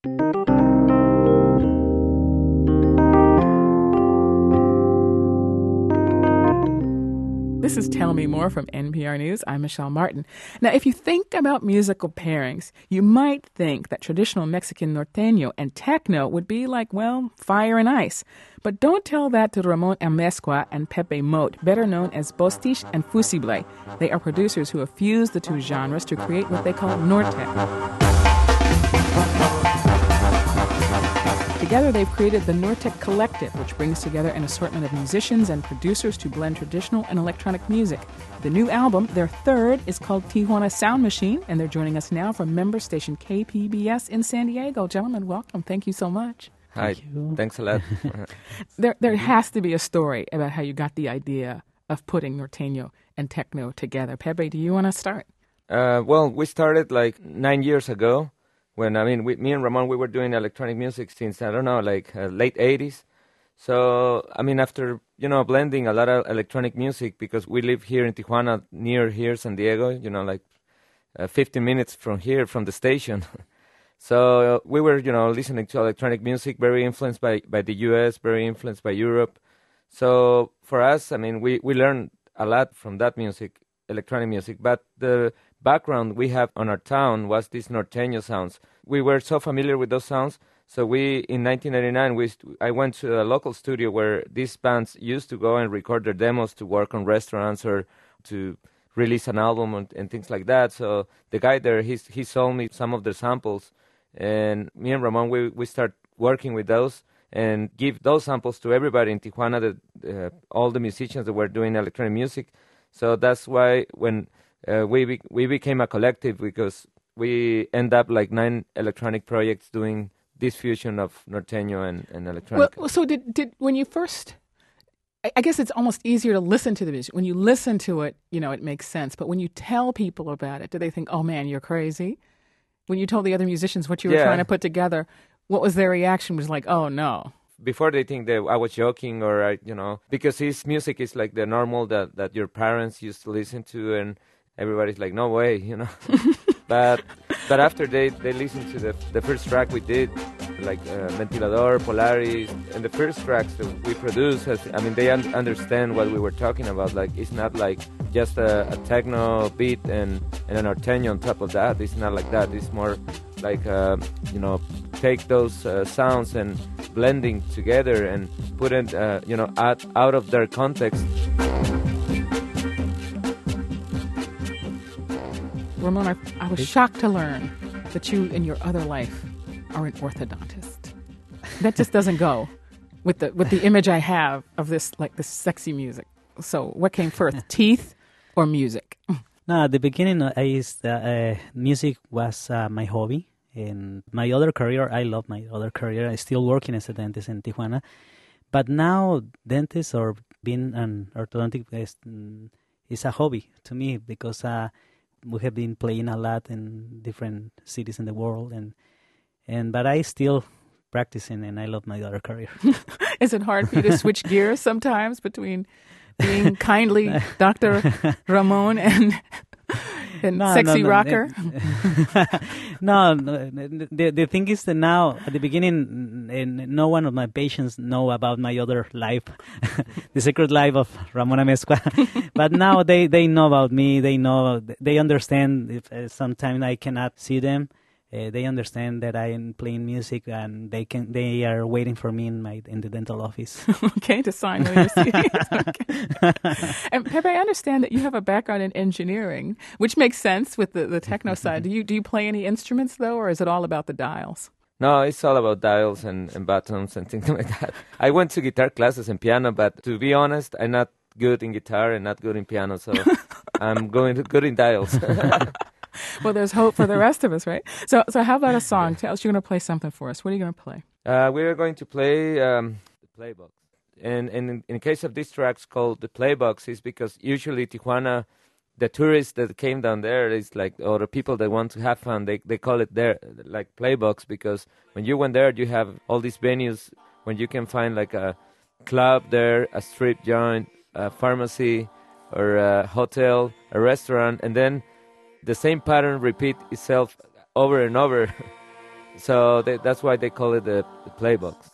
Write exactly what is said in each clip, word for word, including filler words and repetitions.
This is Tell Me More from N P R News. I'm Michelle Martin. Now, if you think about musical pairings, you might think that traditional Mexican norteño and techno would be like, well, fire and ice. But don't tell that to Ramon Amezcua and Pepe Mote, better known as Bostich and Fusible. They are producers who have fused the two genres to create what they call Norte. Together, they've created the Nortec Collective, which brings together an assortment of musicians and producers to blend traditional and electronic music. The new album, their third, is called Tijuana Sound Machine, and they're joining us now from member station K P B S in San Diego. Gentlemen, welcome. Thank you so much. Hi. Thank Thanks a lot. there, there has to be a story about how you got the idea of putting norteño and techno together. Pepe, do you want to start? Uh, well, we started like nine years ago. When, I mean, we, me and Ramon, we were doing electronic music since, I don't know, like uh, late eighties. So, I mean, after, you know, blending a lot of electronic music, because we live here in Tijuana, near here, San Diego, you know, like uh, fifteen minutes from here, from the station. So uh, we were, you know, listening to electronic music, very influenced by, by the U S, very influenced by Europe. So for us, I mean, we, we learned a lot from that music, electronic music, but the background we have on our town was these norteño sounds. We were so familiar with those sounds, so we, in nineteen ninety-nine, we I went to a local studio where these bands used to go and record their demos to work on restaurants or to release an album and, and things like that. So the guy there, he's, he sold me some of the samples, and me and Ramon, we, we start working with those and give those samples to everybody in Tijuana, the, uh, all the musicians that were doing electronic music. So that's why when uh, we be, we became a collective, because we end up like nine electronic projects doing this fusion of norteño and, and electronic. Well, so did did when you first, I, I guess it's almost easier to listen to the music. When you listen to it, you know, it makes sense. But when you tell people about it, do they think, oh man, you're crazy? When you told the other musicians what you were Yeah. trying to put together, what was their reaction? Was like, oh no. Before they think that I was joking, or I, you know, because his music is like the normal that, that your parents used to listen to, and everybody's like, no way, you know. but but after they, they listened to the the first track we did, like uh, Ventilador, Polaris, and the first tracks that we produced, has, I mean, they un- understand what we were talking about. Like, it's not like just a, a techno beat and, and an norteño on top of that. It's not like that. It's more like, uh, you know, take those uh, sounds and blending together and put it, uh, you know, out, out of their context. Ramon, I, I was shocked to learn that you, in your other life, are an orthodontist. That just doesn't go with the with the image I have of this, like, this sexy music. So, what came first, teeth or music? No, at the beginning, I used, uh, uh, music was uh, my hobby. In my other career, I love my other career. I still working as a dentist in Tijuana. But now, dentist or being an orthodontic is, mm, is a hobby to me, because uh, we have been playing a lot in different cities in the world. and and But I still practicing, and I love my other career. Is it hard for you to switch gears sometimes between being kindly Doctor Ramon and... And no, sexy no, no. rocker? no, no, the the thing is that now, at the beginning, n- no one of my patients know about my other life, the secret life of Ramon Amezcua. But now they, they know about me. They know, they understand if uh, sometimes I cannot see them. Uh, they understand that I am playing music, and they can they are waiting for me in my in the dental office. Okay, to sign one of your C Ds. Okay. And Pepe, I understand that you have a background in engineering, which makes sense with the, the techno side. Do you do you play any instruments though, or is it all about the dials? No, it's all about dials and, and buttons and things like that. I went to guitar classes and piano, but to be honest, I'm not good in guitar and not good in piano, so I'm going to good in dials. Well, there's hope for the rest of us, right? So, so how about a song? Tell us, you're going to play something for us. What are you going to play? Uh, we are going to play um, the Playbox. And, and in, in case of this track's called the Playbox, is because usually Tijuana, the tourists that came down there is like, or the people that want to have fun, they they call it there like Playbox, because when you went there, you have all these venues when you can find like a club there, a strip joint, a pharmacy, or a hotel, a restaurant, and then the same pattern repeat itself over and over. So they, that's why they call it the, the playbox.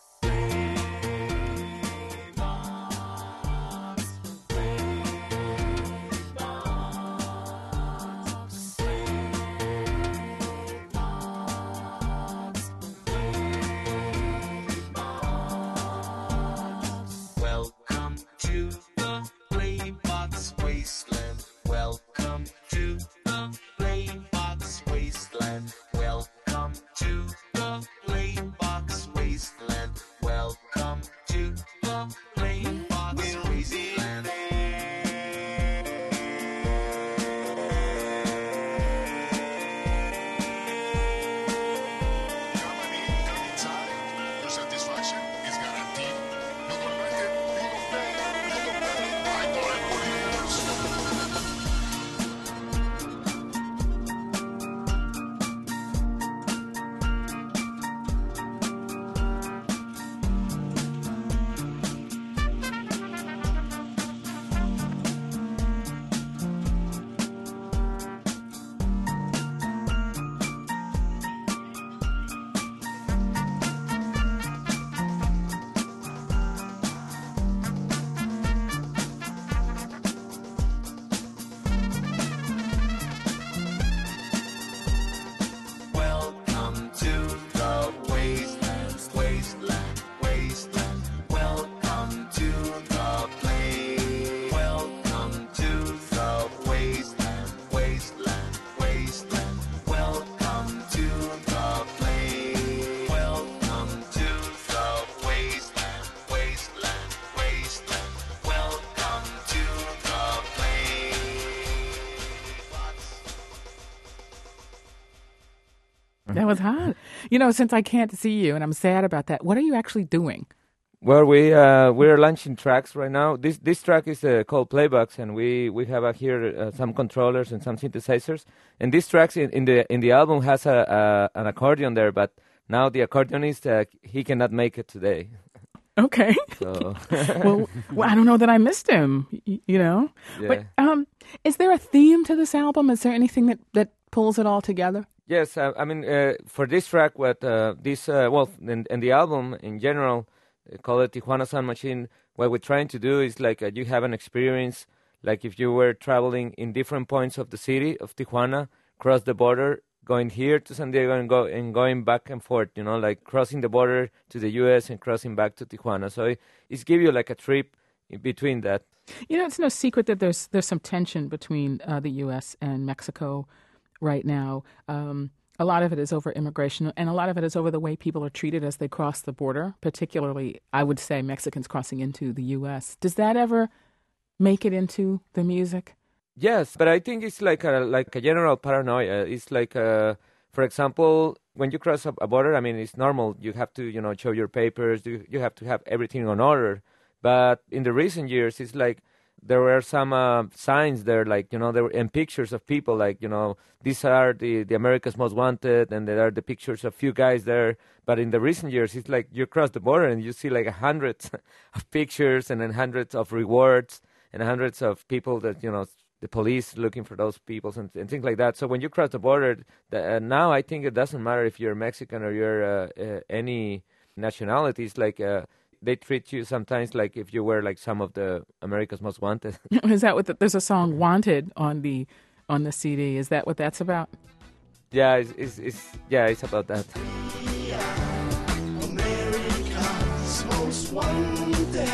That was hot. You know, since I can't see you, and I'm sad about that, what are you actually doing? Well, we uh, we're launching tracks right now. This this track is uh, called Playbox, and we we have uh, here uh, some controllers and some synthesizers. And this track in, in the in the album has a, a an accordion there, but now the accordionist uh, he cannot make it today. Okay. So. well, well, I don't know that I missed him. Y- you know, Yeah. but um, is there a theme to this album? Is there anything that that pulls it all together? Yes, uh, I mean uh, for this track, what uh, this uh, well, and, and the album in general, uh, call it Tijuana Sound Machine. What we're trying to do is like uh, you have an experience, like if you were traveling in different points of the city of Tijuana, cross the border, going here to San Diego and go and going back and forth. You know, like crossing the border to the U S and crossing back to Tijuana. So it, it's give you like a trip in between that. You know, it's no secret that there's there's some tension between uh, the U S and Mexico right now. Um, a lot of it is over immigration, and a lot of it is over the way people are treated as they cross the border, particularly, I would say, Mexicans crossing into the U S. Does that ever make it into the music? Yes, but I think it's like a like a general paranoia. It's like, uh, for example, when you cross a, a border, I mean, it's normal. You have to, you know, show your papers. You you have to have everything on order. But in the recent years, it's like there were some uh, signs there, like, you know, there were and pictures of people, like, you know, these are the, the America's Most Wanted, and there are the pictures of few guys there. But in the recent years, it's like you cross the border and you see like hundreds of pictures and then hundreds of rewards and hundreds of people that, you know, the police looking for those people and, and things like that. So when you cross the border, the, uh, now I think it doesn't matter if you're Mexican or you're uh, uh, any nationality. It's like uh, they treat you sometimes like if you were like some of the America's Most Wanted. Is that what the, there's a song "Wanted" on the on the C D? Is that what that's about? Yeah, it's, it's, it's yeah, it's about that. America's Most Wanted.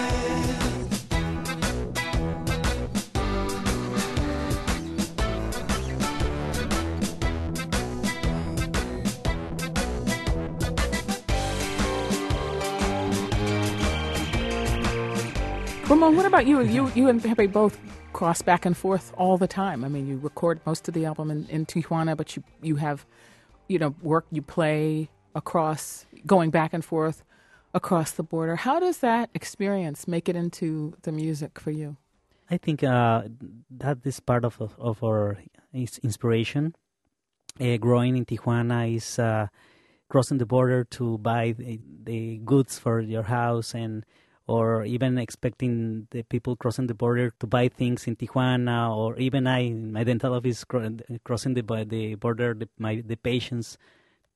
Ramon, what about you? You you and Pepe both cross back and forth all the time. I mean, you record most of the album in, in Tijuana, but you you have, you know, work, you play across, going back and forth across the border. How does that experience make it into the music for you? I think uh, that is part of of, of our is inspiration. Uh, growing in Tijuana is uh, crossing the border to buy the, the goods for your house, and or even expecting the people crossing the border to buy things in Tijuana, or even I, in my dental office, cro- crossing the the border, the, my the patients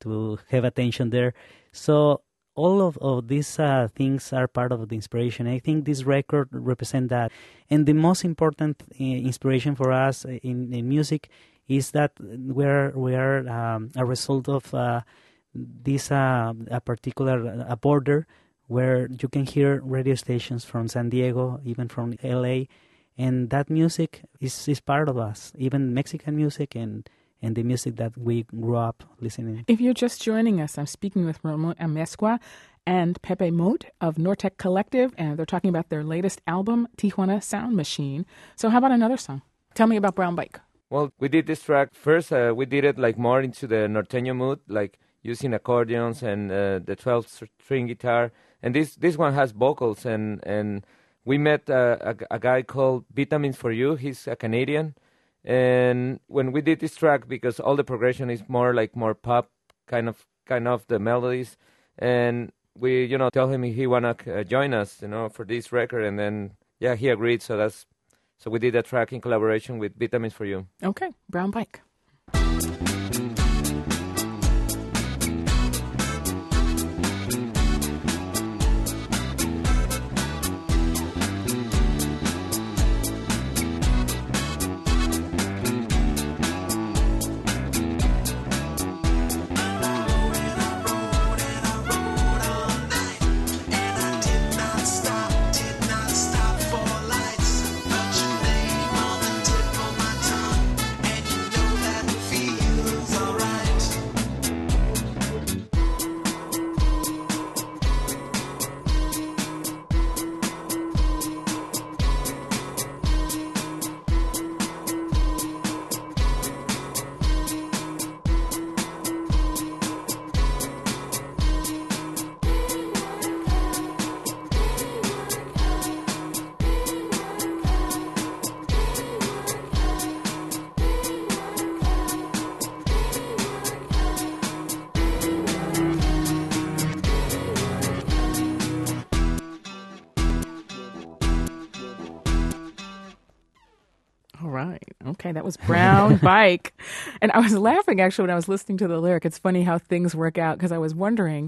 to have attention there. So all of, of these uh, things are part of the inspiration. I think this record represents that. And the most important uh, inspiration for us in, in music is that we're, we are um, a result of uh, this uh, a particular a border where you can hear radio stations from San Diego, even from L A, and that music is, is part of us, even Mexican music and and the music that we grew up listening. If you're just joining us, I'm speaking with Ramon Amezcua and Pepe Mote of Nortec Collective, and they're talking about their latest album, Tijuana Sound Machine. So how about another song? Tell me about Brown Bike. Well, we did this track first. Uh, we did it like more into the norteño mood, like using accordions and uh, the twelve-string guitar. And this this one has vocals, and and we met uh, a, a guy called Vitamins for You. He's a Canadian. And when we did this track, because all the progression is more like more pop, kind of kind of the melodies, and we, you know, tell him he wanna uh, join us, you know, for this record, and then yeah, he agreed. So that's so we did a track in collaboration with Vitamins for You. Okay, Brown Bike. Okay, that was Brown Bike. And I was laughing, actually, when I was listening to the lyric. It's funny how things work out, because I was wondering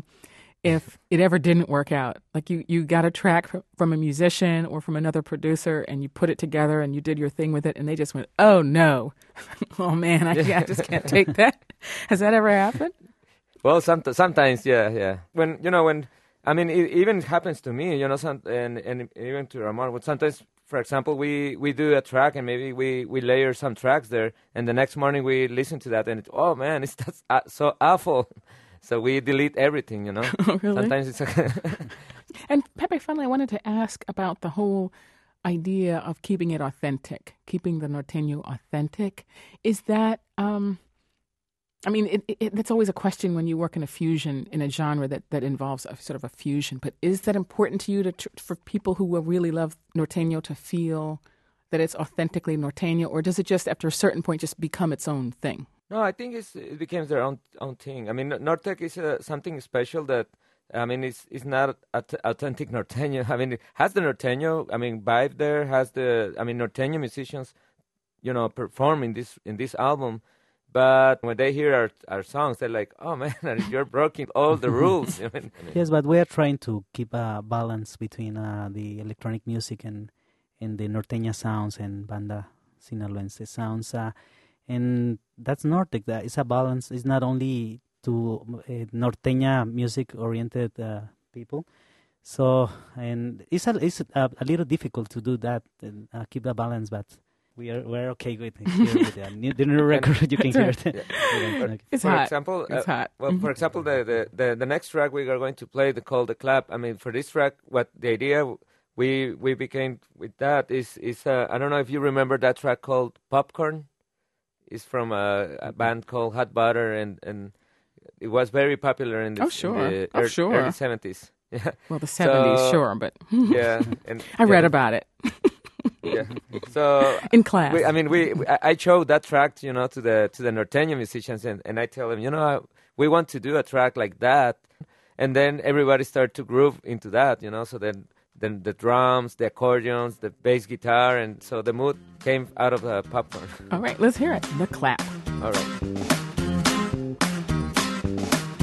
if it ever didn't work out. Like you, you got a track from a musician or from another producer, and you put it together, and you did your thing with it, and they just went, oh, no. Oh, man, I, I just can't take that. Has that ever happened? Well, some, sometimes, yeah, yeah. When, you know, when, I mean, it even happens to me, you know, some, and, and even to Ramon, when sometimes, for example, we, we do a track and maybe we, we layer some tracks there, and the next morning we listen to that and it's, oh man, it's that's uh, so awful. So we delete everything, you know. Oh, really? Sometimes it's okay. And Pepe, finally, I wanted to ask about the whole idea of keeping it authentic, keeping the norteño authentic. Is that, um, I mean, it, it, that's always a question when you work in a fusion, in a genre that, that involves a sort of a fusion. But is that important to you, to tr- for people who will really love norteño to feel that it's authentically norteño, or does it just, after a certain point, just become its own thing? No, I think it's, it becomes their own own thing. I mean, Nortec is uh, something special that, I mean, it's it's not aut- authentic norteño. I mean, it has the norteño, I mean, vibe there, has the, I mean, norteño musicians, you know, perform in this in this album. But when they hear our our songs, they're like, oh man, you're breaking all the rules. I mean, yes, but we are trying to keep a balance between uh, the electronic music and, and the norteña sounds and banda sinaloense sounds. Uh, and that's Nortec. That is a balance. It's not only to uh, norteña music-oriented uh, people. So, and it's a, it's a, a little difficult to do that and uh, keep a balance, but we are we're okay with it. Here with the, new, the new record. You can hear it. Yeah. It's for hot. Example, it's uh, hot. Well, Mm-hmm. for example, the, the, the, the next track we are going to play, the called the clap. I mean, for this track, what the idea we we became with that is is uh, I don't know if you remember that track called Popcorn. It's from a, a band called Hot Butter, and, and it was very popular in the, Oh, sure. in the Oh, ear- sure. early seventies. Yeah. Well, the seventies, So- sure, but Yeah. And, I read yeah, about it Yeah. So in class. we, I mean, we, we I I showed that track, you know, to the to the norteño musicians, and, and I tell them, you know, I, we want to do a track like that, and then everybody started to groove into that, you know. So then, then the drums, the accordions, the bass guitar, and so the mood came out of the Popcorn. All right, let's hear it. The clap. All right.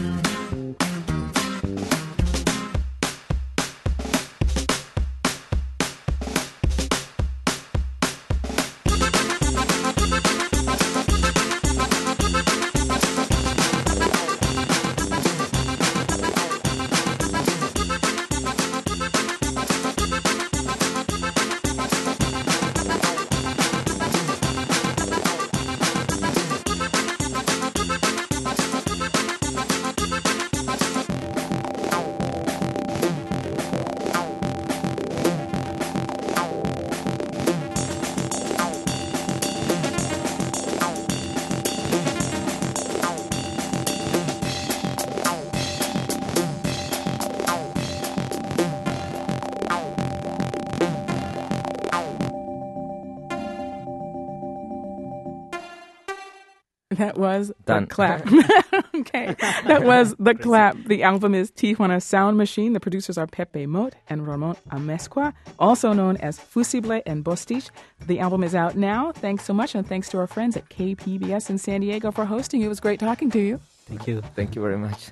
That was Done. The Clap. Okay. That was The Clap. The album is Tijuana Sound Machine. The producers are Pepe Mot and Ramon Amezcua, also known as Fusible and Bostich. The album is out now. Thanks so much, and thanks to our friends at K P B S in San Diego for hosting. It was great talking to you. Thank you. Thank you very much.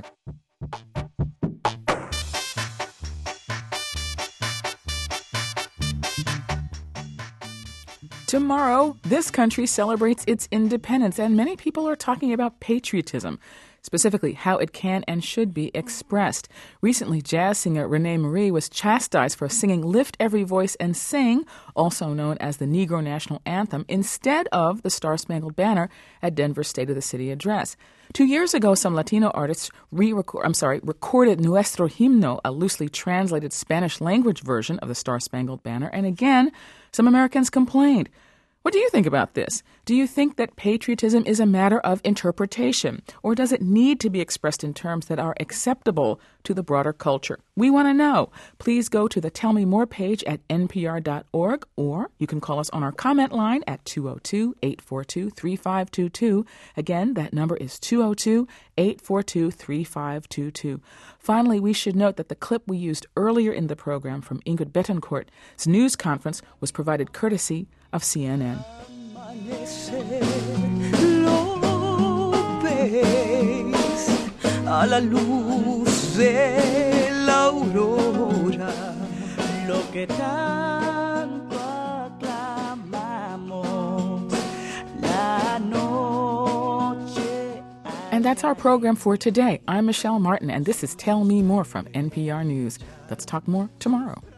Tomorrow, this country celebrates its independence, and many people are talking about patriotism, specifically how it can and should be expressed. Recently, jazz singer Renee Marie was chastised for singing Lift Every Voice and Sing, also known as the Negro National Anthem, instead of the Star-Spangled Banner at Denver's State of the City address. Two years ago, some Latino artists re-record, I'm sorry, recorded Nuestro Himno, a loosely translated Spanish-language version of the Star-Spangled Banner, and again, some Americans complained. What do you think about this? Do you think that patriotism is a matter of interpretation, or does it need to be expressed in terms that are acceptable to the broader culture? We want to know. Please go to the Tell Me More page at N P R dot org, or you can call us on our comment line at two oh two, eight four two, three five two two. Again, that number is two oh two, eight four two, three five two two. Finally, we should note that the clip we used earlier in the program from Ingrid Betancourt's news conference was provided courtesy of C N N. A la luz de la aurora, lo que tanto aclamamos, la noche. And that's our program for today. I'm Michelle Martin, and this is Tell Me More from N P R News. Let's talk more tomorrow.